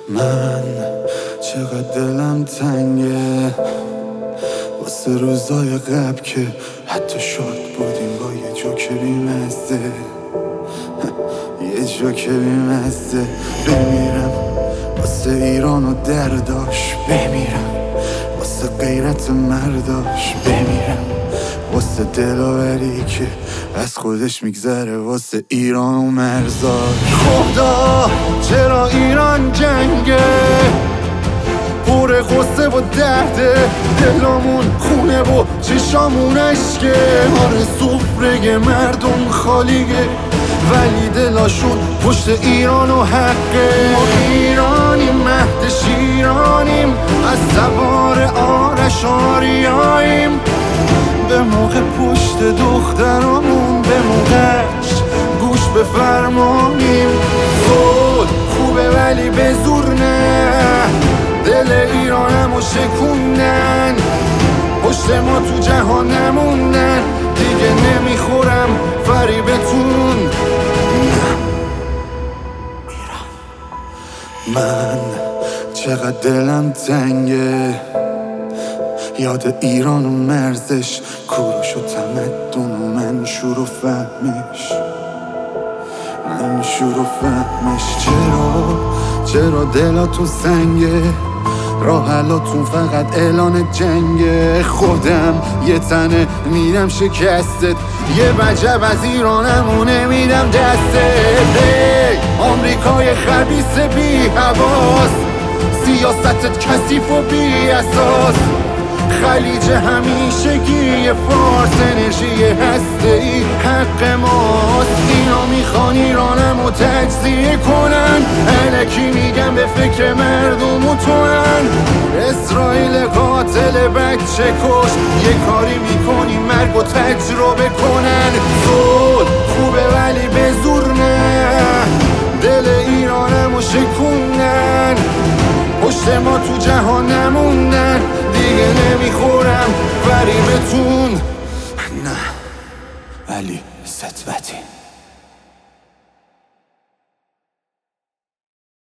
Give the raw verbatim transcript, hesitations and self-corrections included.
من چقدر دلم تنگه واسه روزای قبل که حتی شاد بودیم با یه جوک بیمزه یه جوک بیمزه. بمیرم واسه ایران و درداش، بمیرم واسه غیرت مرداش، بمیرم واسه دلاوری که از خودش میگذره واسه ایران و مرزاش. خدا چرا ایران جنگه، پر غصه و درده، دلامون خونه و چشامون عشقه. آره سفره مردم خالیه ولی دلاشون پشت ایران و حقه. ما ایرانیم، مهد شیرانیم، از سوار آرش آریاییم. به موقع پشت دخترامون به موقعش گوش به فرمانیم. زود خوبه ولی به زور نه، دل ایرانمو شکوندن، پشت ما تو جهان نموندن. دیگه نمیخورم فریبتون. ایران من چقدر دلم تنگه، یاد ایران و مرزش، کوروش و تمدن و منشور و فهمش، منشور و فهمش. چرا چرا دلاتون سنگه، راه حلاتون فقط اعلان جنگه. خودم یه تنه میدم شکستت، یه وجب از ایرانمو نمیدم دستت. آمریکای خبیث بی حواس، سیاستت کثیف و بی اساس. خلیج همیشگی فارس، انرژی هسته‌ای حق ماست. اینا میخوان ایرانمو تجزیه کنن، الکی میگن به فکر مردم و توان. اسرائیل قاتل بچه کش، یه کاری میکنی مرگ و تجربه کنن. زود خوبه ولی به زور نه، دل ایرانمو شکوندن، پشت ما تو جهان نموندن. دیگه نمیخورم فریبتون، نه ولی ستبتی.